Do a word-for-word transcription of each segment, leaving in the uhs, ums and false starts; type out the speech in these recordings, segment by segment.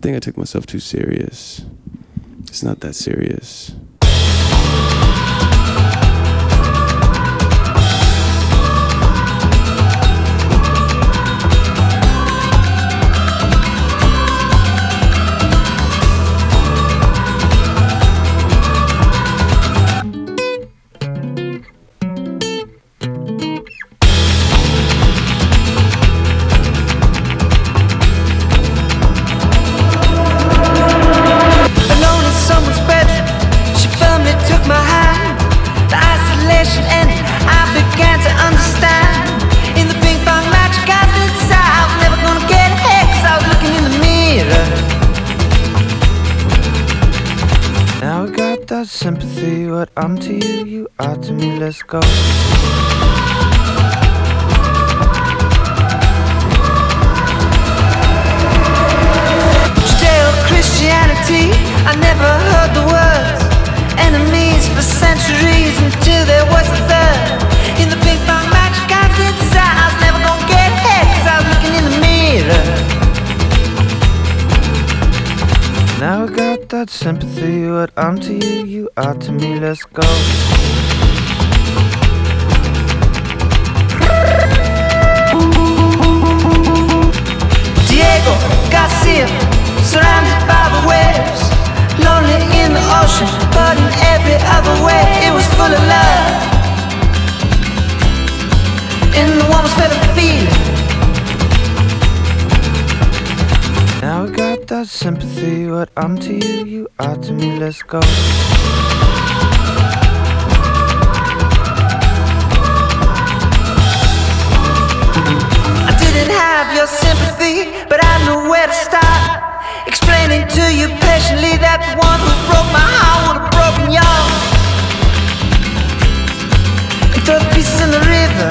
think I took myself too serious. It's not that serious. Sympathy, what I'm to you, you are to me, let's go. Judeo-Christianity, I never heard the words. Enemies for centuries until there was a third. In the ping pong magic I did decide I was never gonna get ahead, cause I was looking in the mirror. Now I got that sympathy, what I'm to you, you are to me, let's go. Diego Garcia, surrounded by the waves, lonely in the ocean, but in every other way it was full of love. In the warmest feather feeling. Now I got that sympathy, what I'm to you, you are to me, let's go. I didn't have your sympathy, but I knew where to start, explaining to you patiently that the one who broke my heart would have broken yours, and throw the pieces in the river.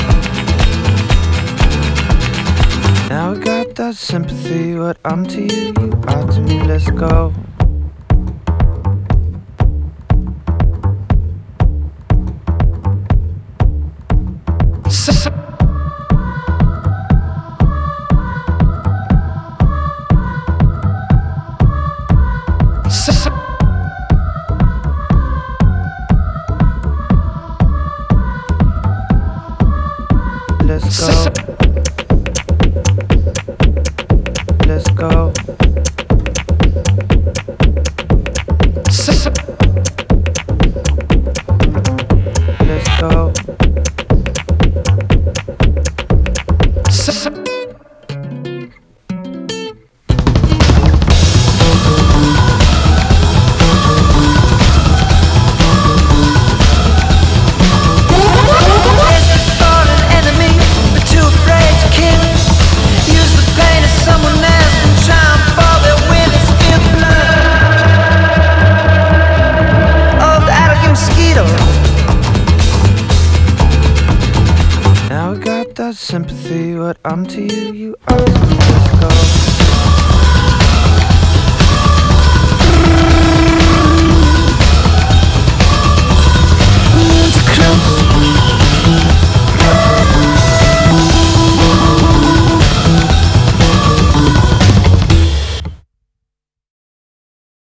Now I got that sympathy, what I'm to you, you are to me, let's go. Let's go. Let's go. Let's go. Sympathy, what I'm to you, you are to me, let's go.